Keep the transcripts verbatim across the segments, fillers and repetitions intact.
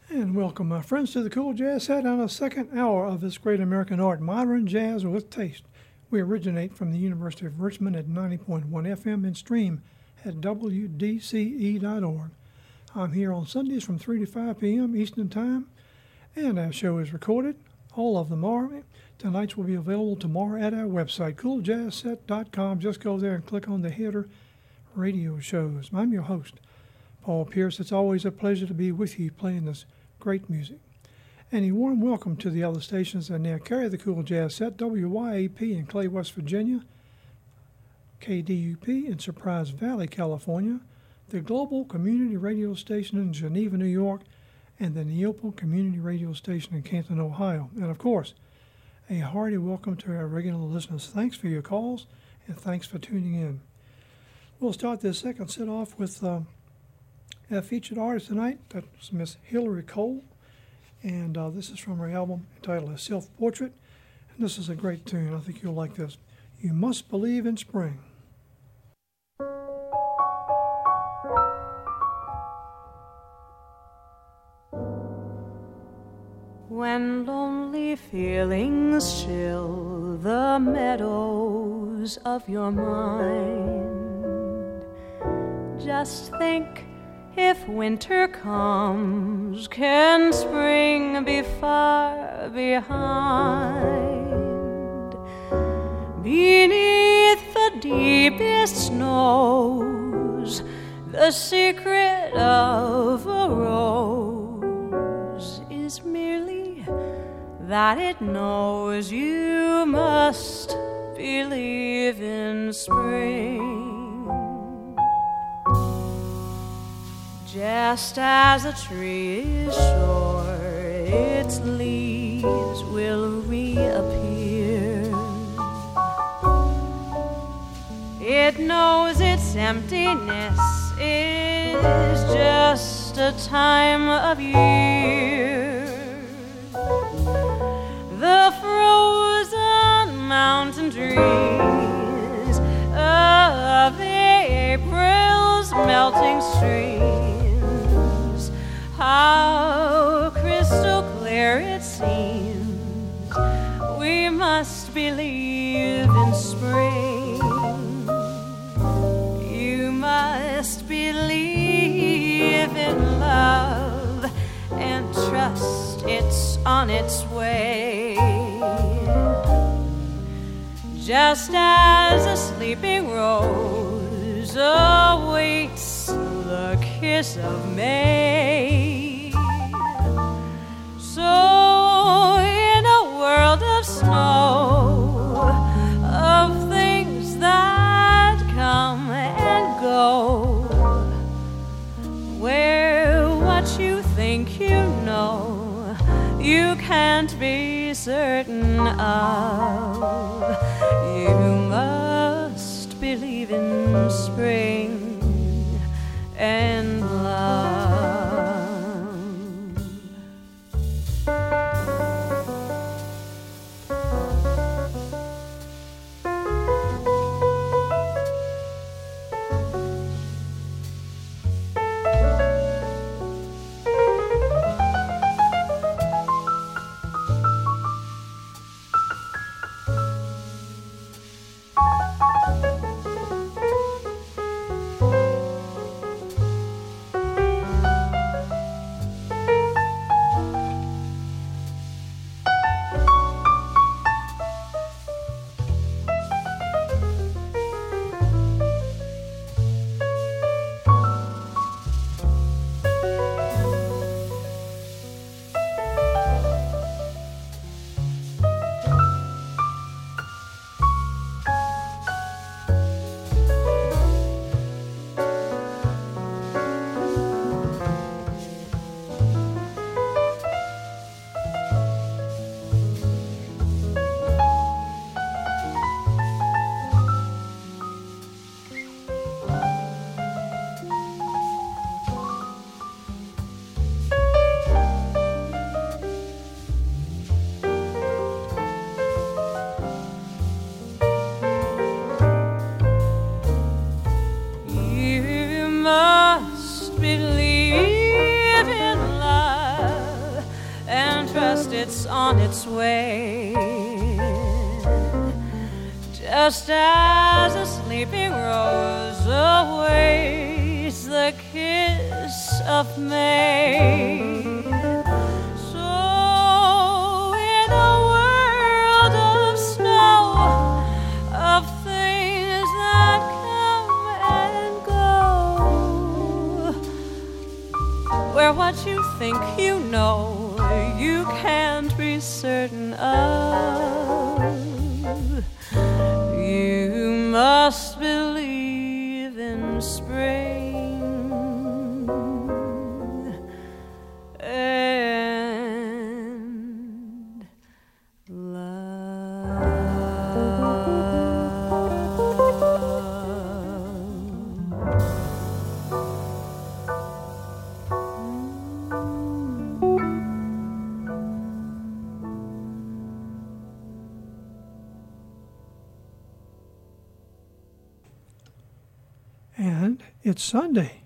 And welcome, my friends, to the Cool Jazz Set on the second hour of this great American art, modern jazz with taste. We originate from the University of Richmond at ninety point one F M and stream at W D C E dot org. I'm here on Sundays from three to five p.m. Eastern Time, and our show is recorded. All of them are. Tonight's will be available tomorrow at our website, cool jazz set dot com. Just go there and click on the header, Radio Shows. I'm your host, Paul Pierce. It's always a pleasure to be with you playing this great music. And a warm welcome to the other stations that now carry the Cool Jazz Set: W Y A P in Clay, West Virginia, K D U P in Surprise Valley, California, the Global Community Radio Station in Geneva, New York, and the Neopa Community Radio Station in Canton, Ohio. And of course, a hearty welcome to our regular listeners. Thanks for your calls, and thanks for tuning in. We'll start this second set off with uh, our featured artist tonight. That's Miss Hillary Cole. And uh, this is from her album entitled A Self-Portrait. And this is a great tune. I think you'll like this. You Must Believe in Spring. When lonely feelings chill the meadows of your mind, just think, if winter comes, can spring be far behind? Beneath the deepest snows, the secret of a rose is merely that it knows you must believe in spring. Just as a tree is sure its leaves will reappear, it knows its emptiness is just a time of year. The frozen mountain trees of April's melting streams, how crystal clear it seems, we must believe in spring. You must believe in love and trust it's on its way. Just as a sleeping rose awaits the kiss of May, so in a world of snow, of things that come and go, where what you think you know you can't be certain of, you must believe in spring and love. Believe in love it's on its way. Just as a sleeping rose awaits the kiss of May, so in a world of snow, of things that come and go, where what you think you know you can't be certain of, you must believe in spring and love. And it's Sunday.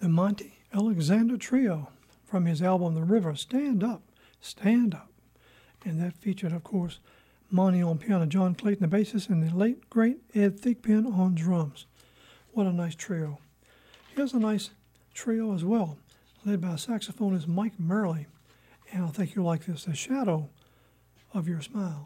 the Monty Alexander Trio from his album The River, Stand Up, Stand Up. And that featured, of course, Monty on piano, John Clayton the bassist, and the late, great Ed Thigpen on drums. What a nice trio. Here's a nice trio as well, led by saxophonist Mike Merle. And I think you'll like this, The Shadow of Your Smile.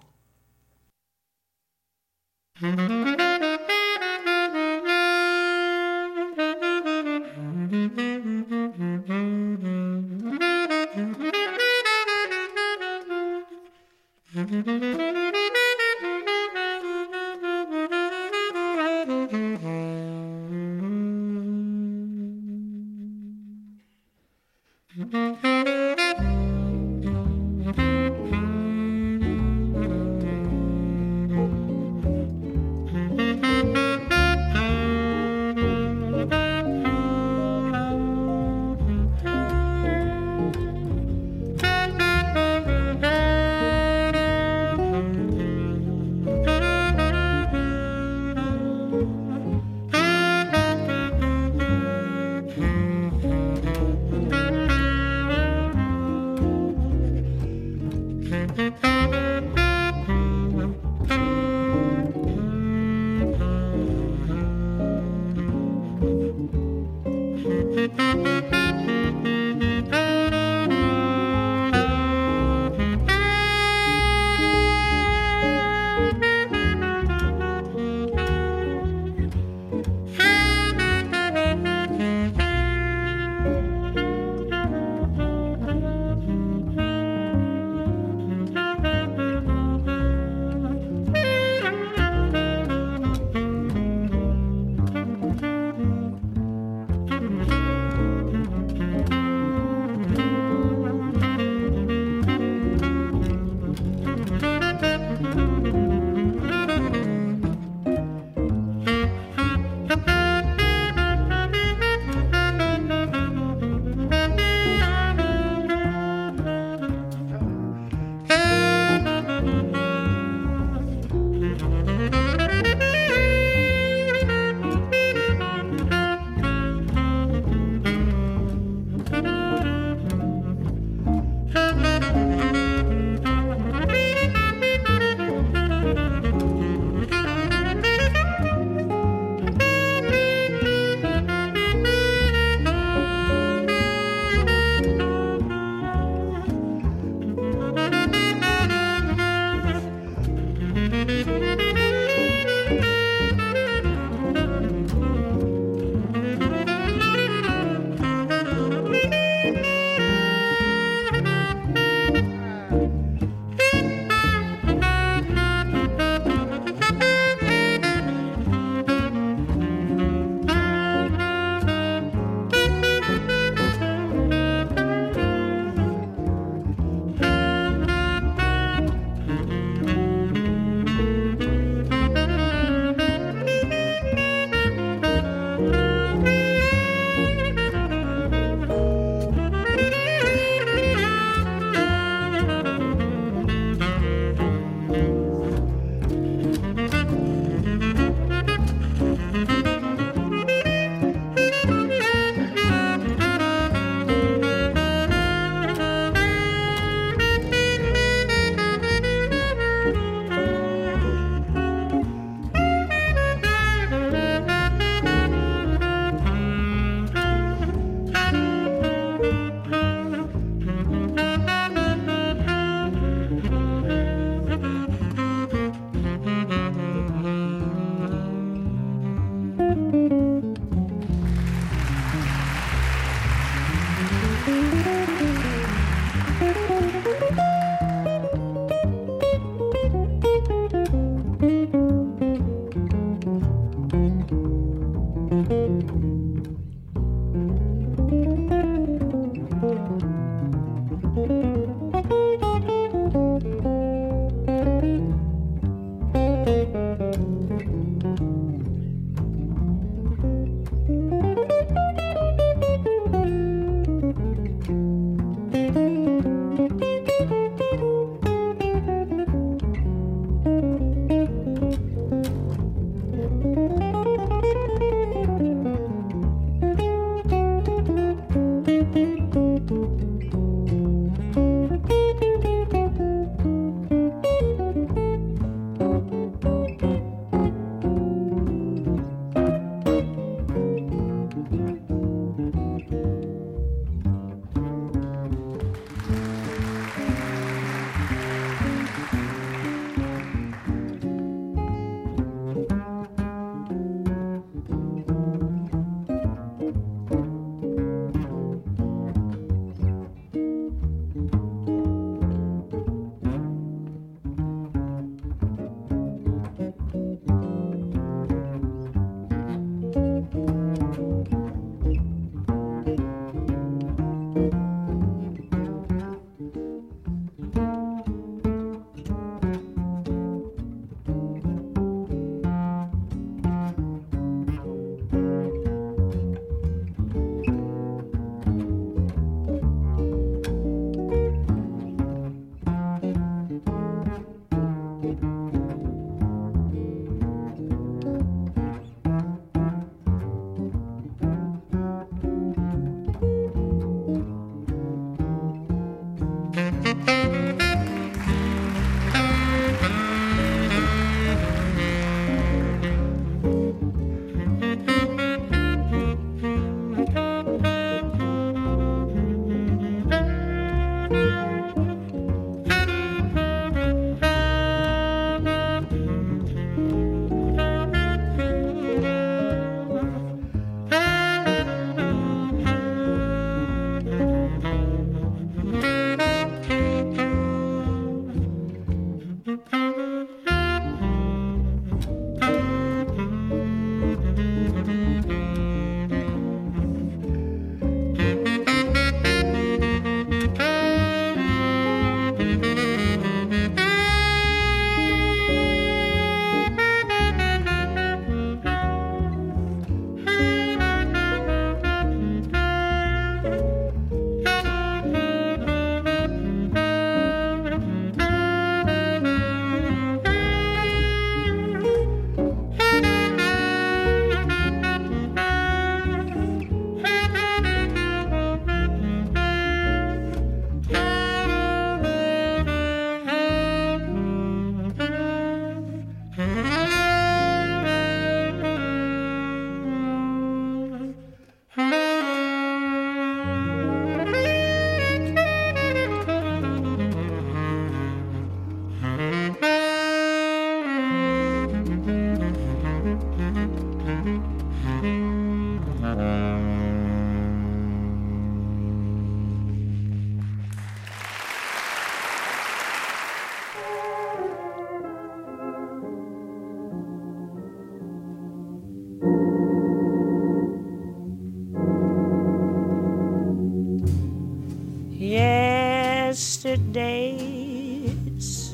yesterdays,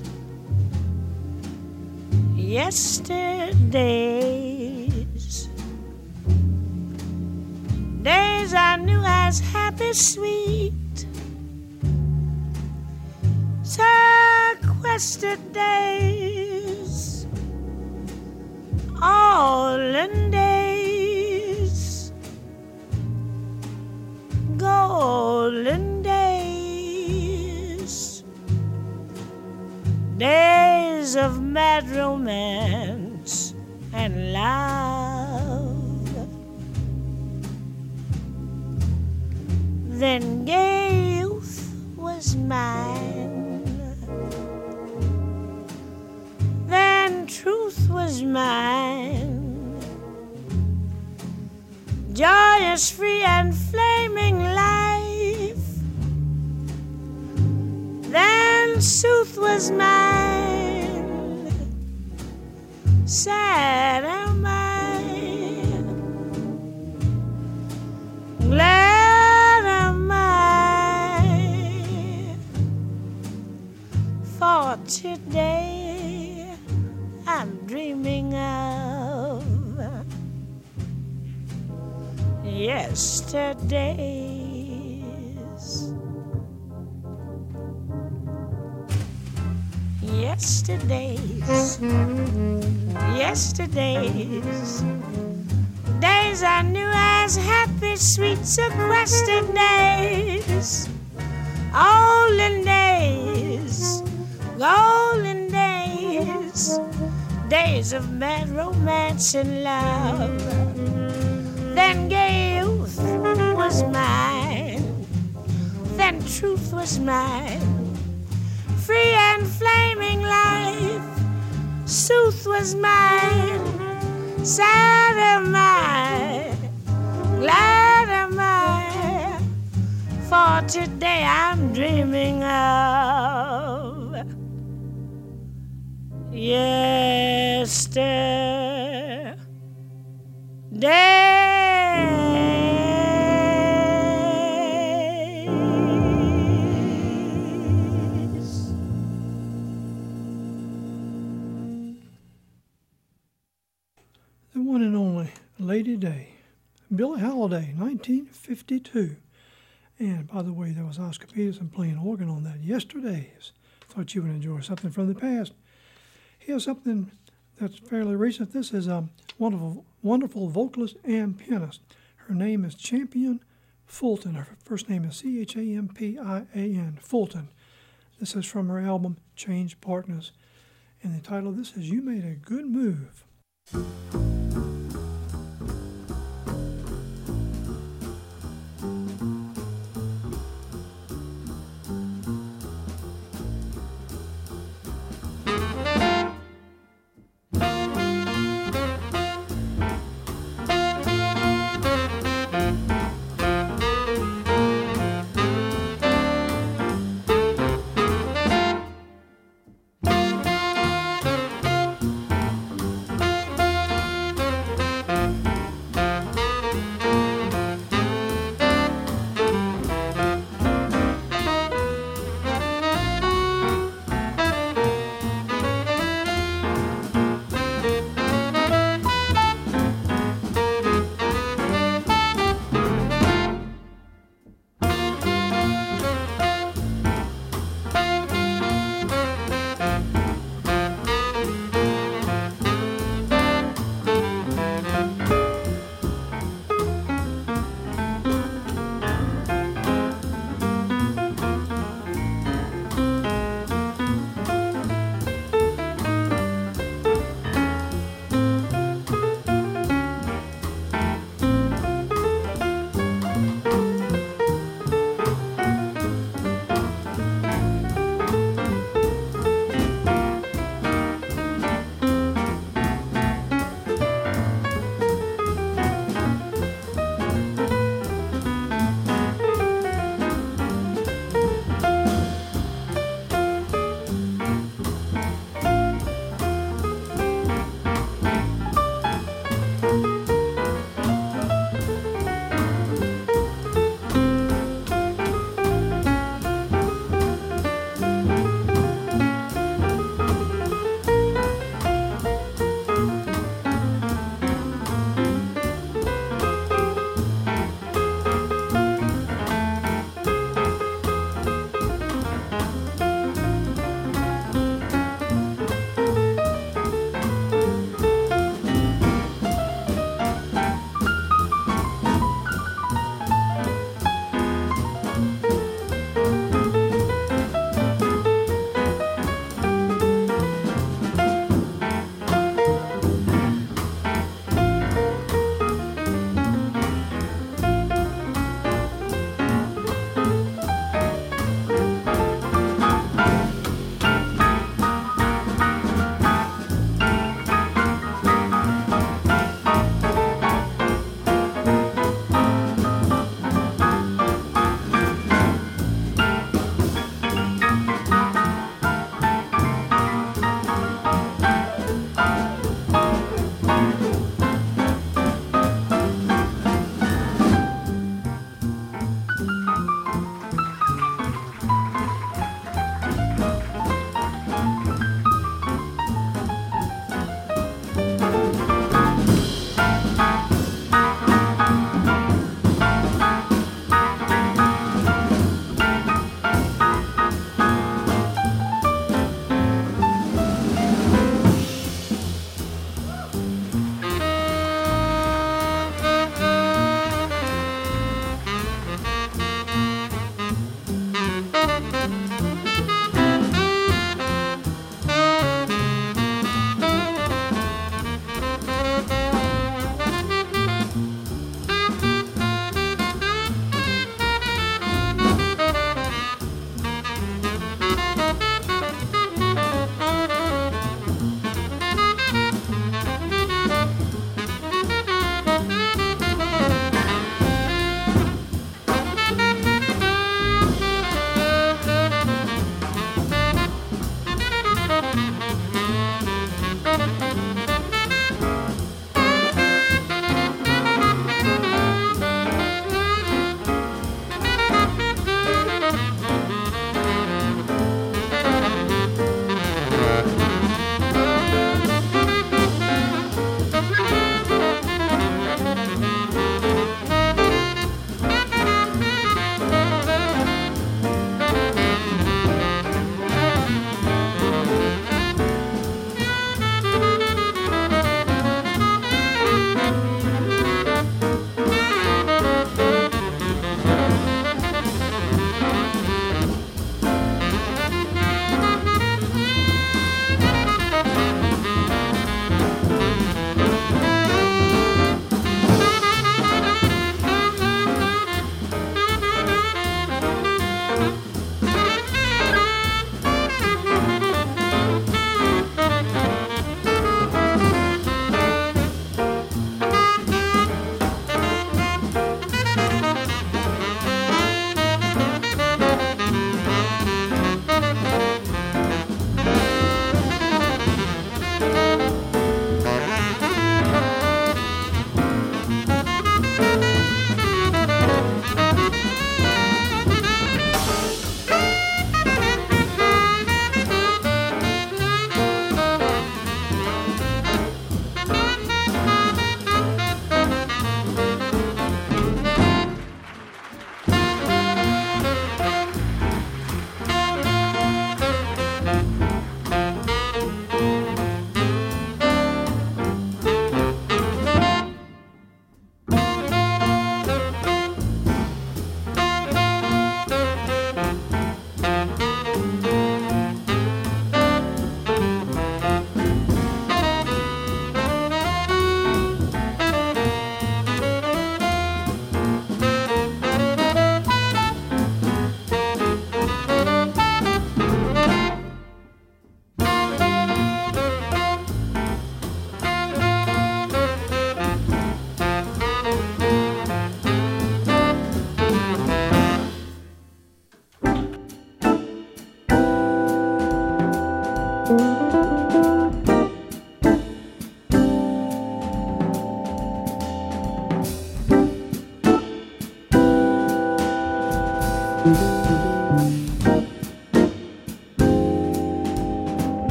yesterdays, days I knew as happy, sweet, sequestered days, all in days, golden days, days of mad romance and love. Then gay youth was mine, then truth was mine, joyous, free, and flaming life. Then sooth was mine, sad am I, glad am I, for today I'm dreaming of yesterdays, yesterdays, yesterdays, days I knew as happy, sweet, sequestered days, olden days, golden days, days of mad romance and love. Then gay youth was mine, then truth was mine, free and flaming life, sooth was mine, sad am I, glad am I, for today I'm dreaming of yesterday. The one and only Lady Day, Billie Holiday, nineteen fifty-two. And by the way, there was Oscar Peterson playing organ on that, Yesterdays. Thought you would enjoy something from the past. Here's something that's fairly recent. This is a wonderful, wonderful vocalist and pianist. Her name is Champion Fulton. Her first name is C H A M P I A N, Fulton. This is from her album, Change Partners. And the title of this is You Made a Good Move.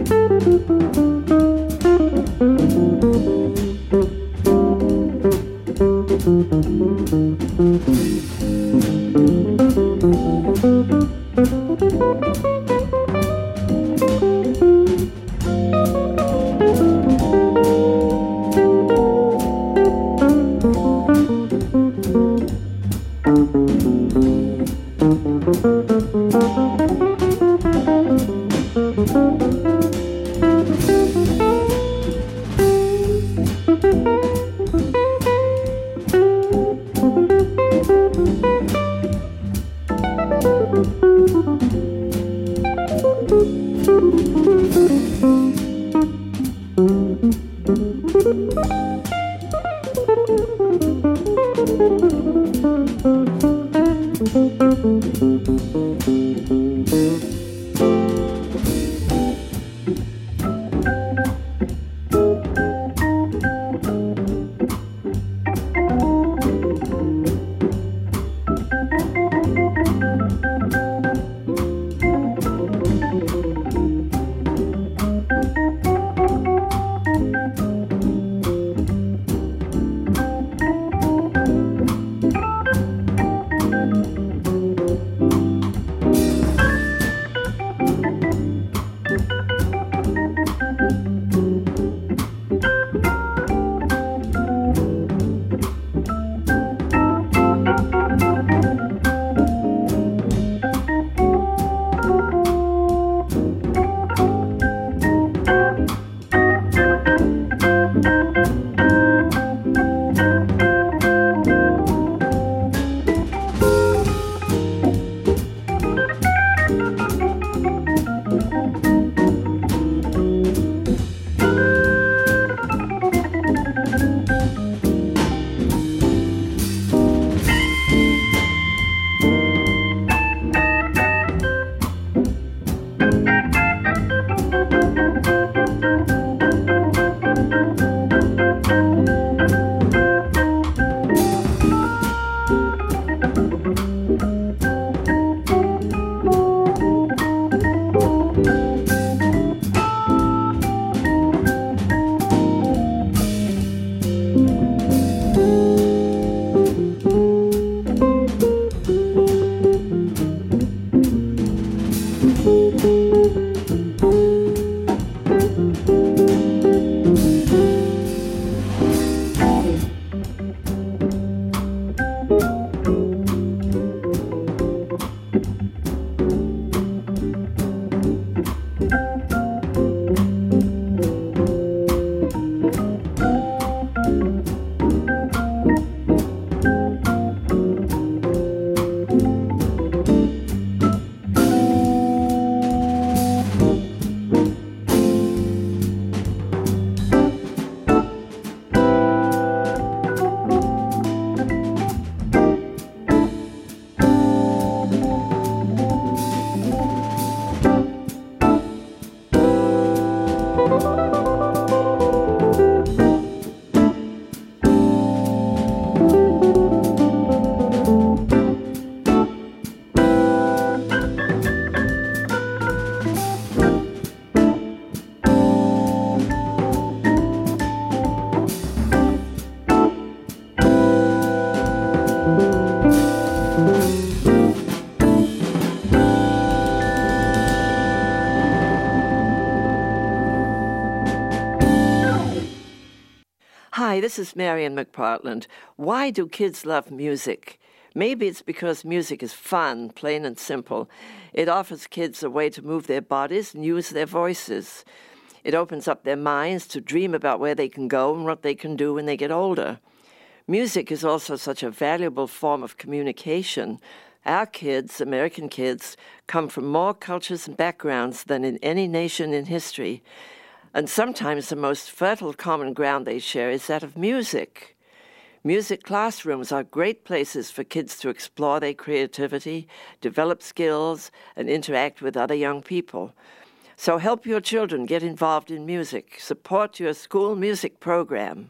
Hi, this is Marian McPartland. Why do kids love music? Maybe it's because music is fun, plain and simple. It offers kids a way to move their bodies and use their voices. It opens up their minds to dream about where they can go and what they can do when they get older. Music is also such a valuable form of communication. Our kids, American kids, come from more cultures and backgrounds than in any nation in history. And sometimes the most fertile common ground they share is that of music. Music classrooms are great places for kids to explore their creativity, develop skills, and interact with other young people. So help your children get involved in music. Support your school music program.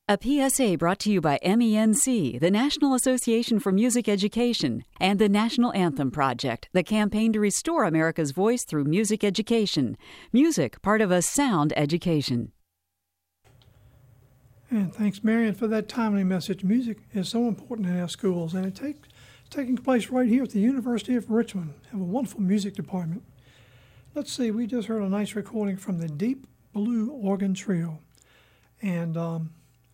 A P S A brought to you by M E N C, the National Association for Music Education, and the National Anthem Project, the campaign to restore America's voice through music education. Music, part of a sound education. And thanks, Marion, for that timely message. Music is so important in our schools, and it takes taking place right here at the University of Richmond. Have a wonderful music department. Let's see, we just heard a nice recording from the Deep Blue Organ Trio. And um,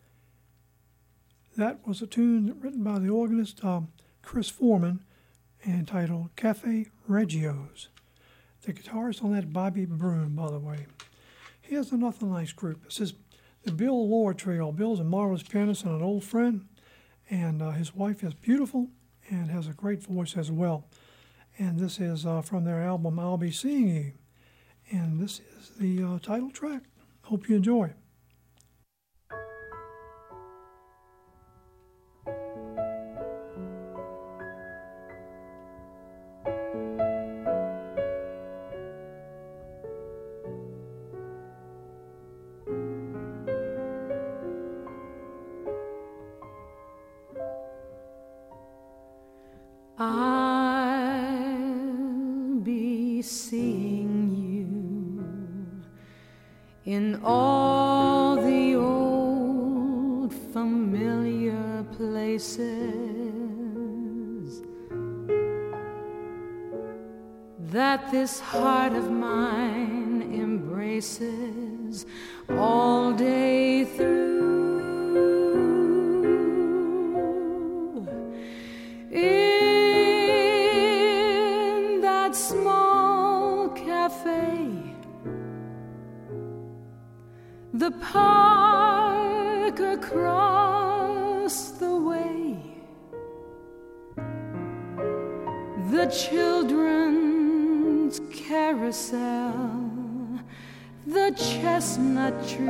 that was a tune written by the organist um, Chris Foreman, entitled Cafe Regios. The guitarist on that, Bobby Broom, by the way. Here's another nice group. This is the Bill Lord Trio. Bill's a marvelous pianist and an old friend, and uh, his wife is beautiful and has a great voice as well. And this is uh, from their album, I'll Be Seeing You. And this is the uh, title track. Hope you enjoy. I'll be seeing you in all the old familiar places that this heart of mine embraces all day through. The park across the way, the children's carousel, the chestnut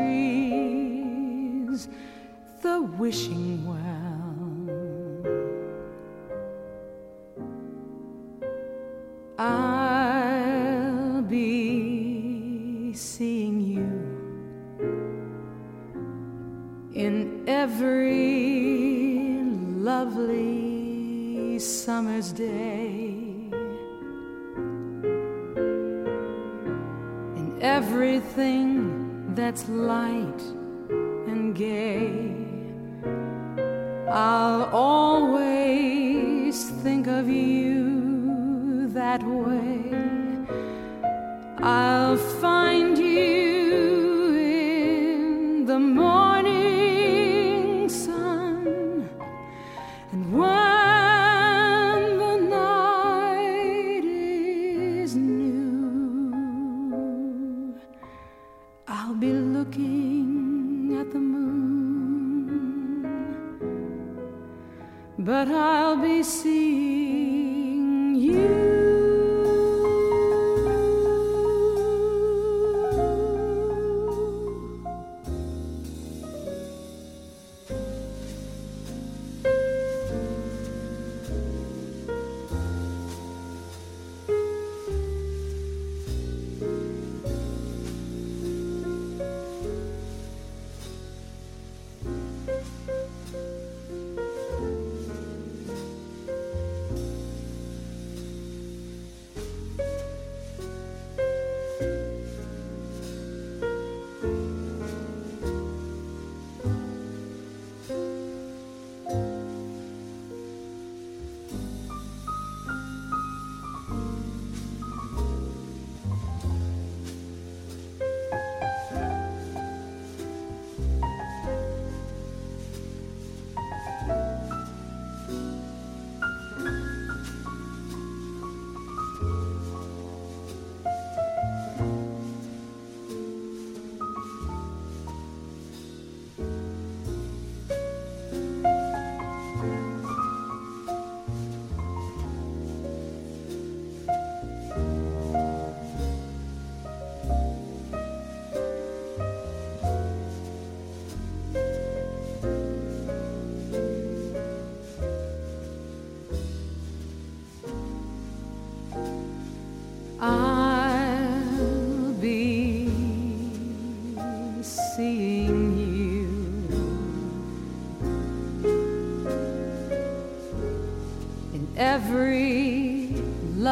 trees, the wishing well. I'll be seeing you in every lovely summer's day, in everything that's light and gay. I'll always think of you that way. I'll find you in the morning when the night is new. I'll be looking at the moon, but I'll be seeing you.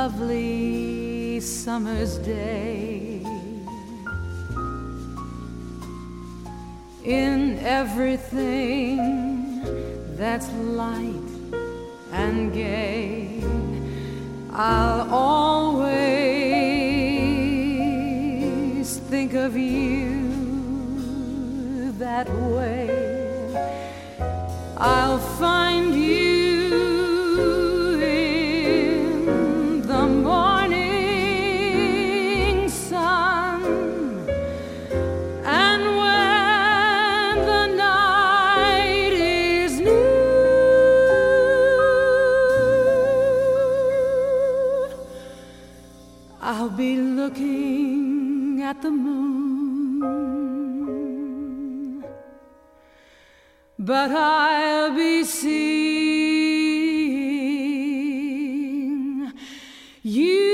lovely summer's day. In everything that's light and gay, I'll always think of you that way. I'll find you in the morning sun, and when the night is new, I'll be looking at the moon, but I'll be seeing you.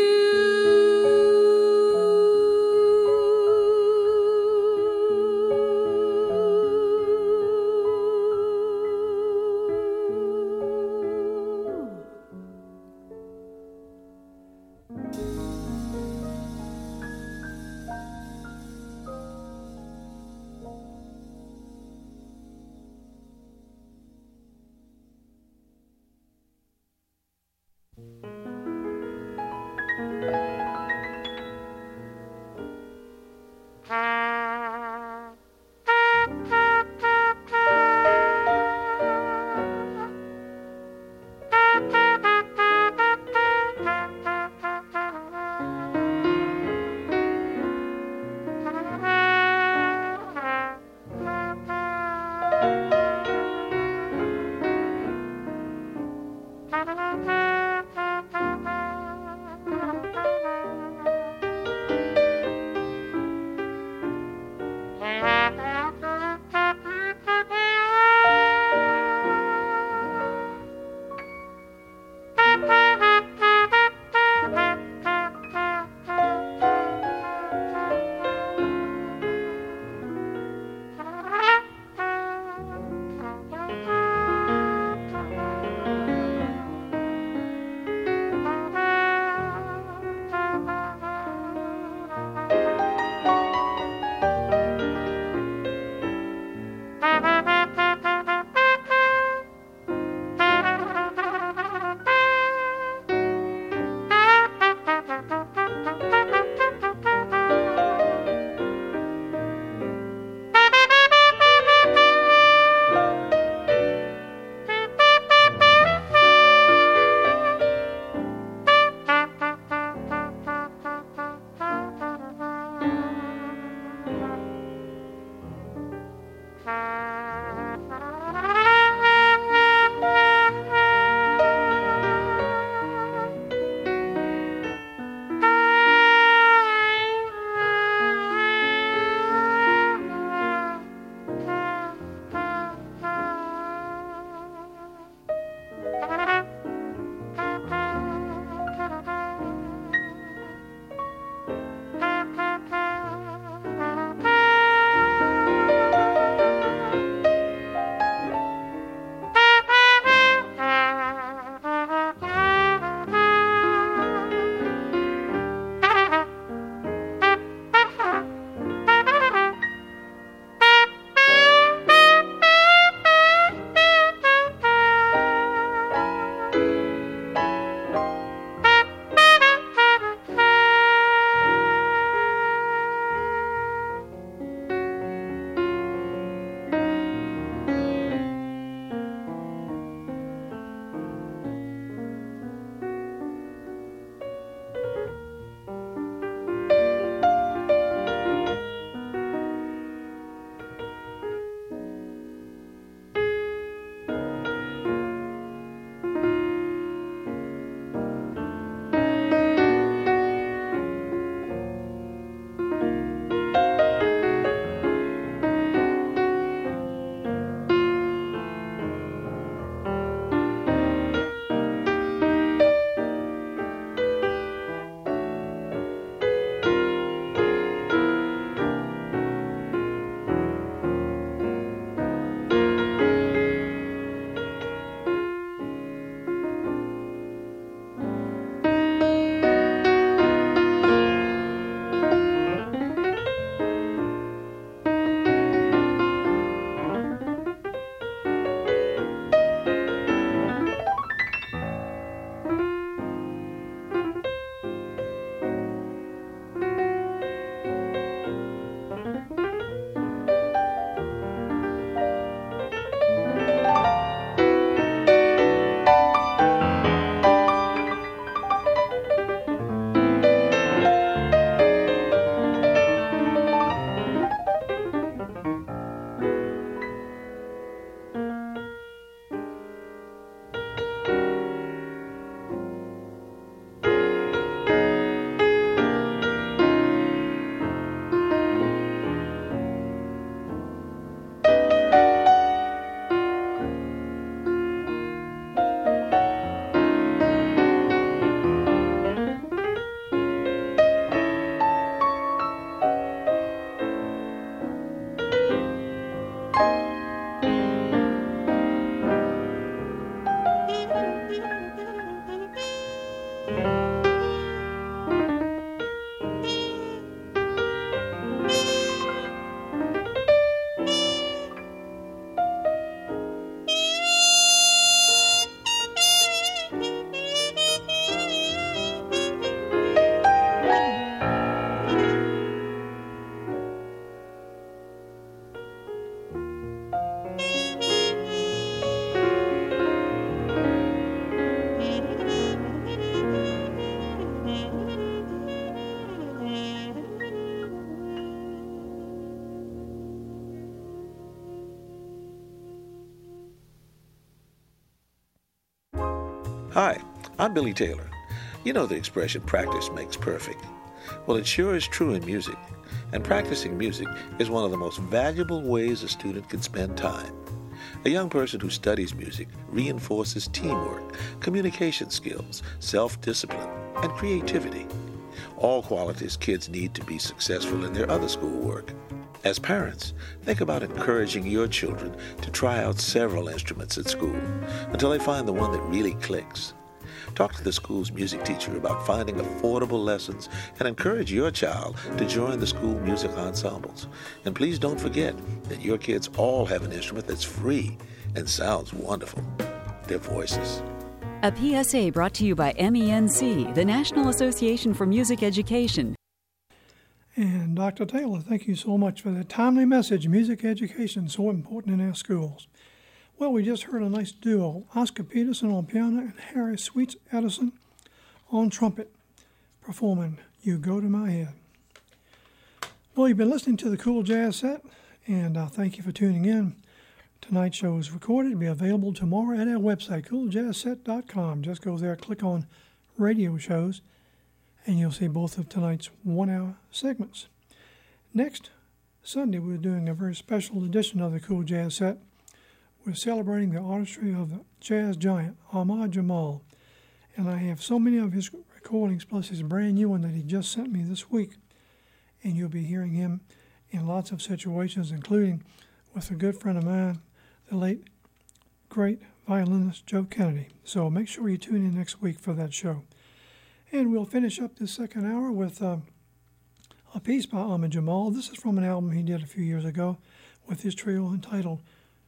Hi, I'm Billy Taylor. You know the expression, practice makes perfect. Well, it sure is true in music, and practicing music is one of the most valuable ways a student can spend time. A young person who studies music reinforces teamwork, communication skills, self-discipline, and creativity. All qualities kids need to be successful in their other schoolwork. As parents, think about encouraging your children to try out several instruments at school until they find the one that really clicks. Talk to the school's music teacher about finding affordable lessons and encourage your child to join the school music ensembles. And please don't forget that your kids all have an instrument that's free and sounds wonderful. Their voices. A P S A brought to you by M E N C, the National Association for Music Education. And Doctor Taylor, thank you so much for that timely message. Music education is so important in our schools. Well, we just heard a nice duo, Oscar Peterson on piano and Harry Sweets Edison on trumpet, performing You Go to My Head. Well, you've been listening to the Cool Jazz Set, and uh, thank you for tuning in. Tonight's show is recorded. It'll be available tomorrow at our website, cool jazz set dot com. Just go there, click on radio shows, and you'll see both of tonight's one-hour segments. Next Sunday, we're doing a very special edition of the Cool Jazz Set. We're celebrating the artistry of the jazz giant, Ahmad Jamal. And I have so many of his recordings, plus his brand new one that he just sent me this week. And you'll be hearing him in lots of situations, including with a good friend of mine, the late, great violinist Joe Kennedy. So make sure you tune in next week for that show. And we'll finish up this second hour with uh, a piece by Ahmad Jamal. This is from an album he did a few years ago with his trio entitled,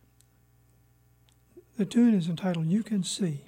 the tune is entitled You Can See.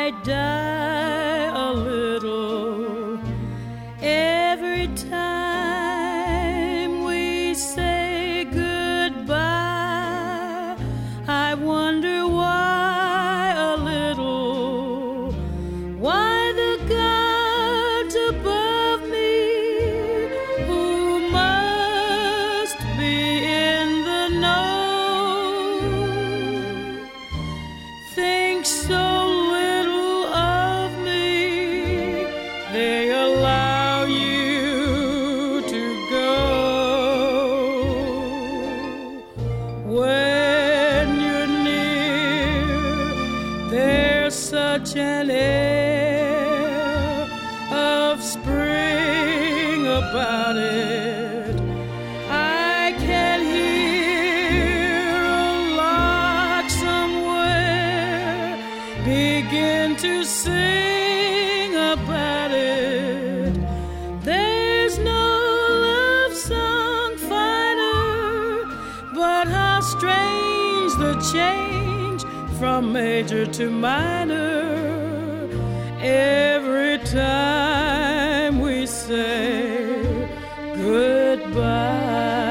I die a little every time we say goodbye. I wonder why a little, why the gods above me, who must be in the know, think so little of me, they allow you to go. When you're near, there's such an air of spring about it. I can hear a lark somewhere begin to sing about it. There's no love song finer, but how strange the change from major to minor every time we say goodbye.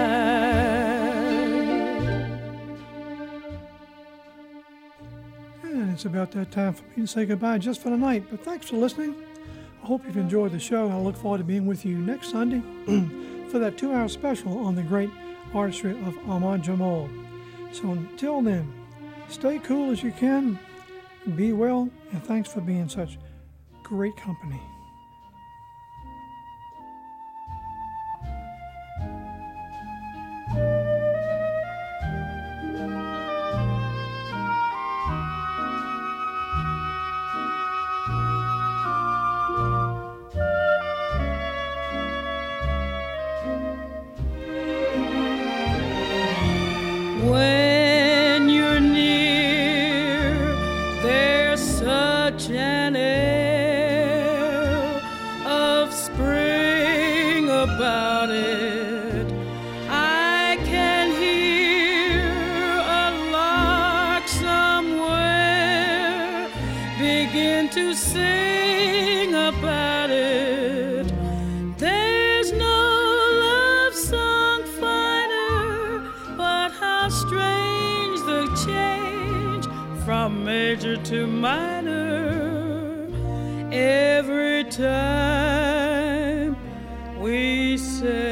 And it's about that time for me to say goodbye just for tonight. But thanks for listening. I hope you've enjoyed the show. I look forward to being with you next Sunday for that two-hour special on the great artistry of Ahmad Jamal. So until then, stay cool as you can, be well, and thanks for being such great company. When you're near, there's such an air of spring about it. I can hear a lark somewhere begin to sing about it. There's no love song finer, but how strange the change from major to minor every time we say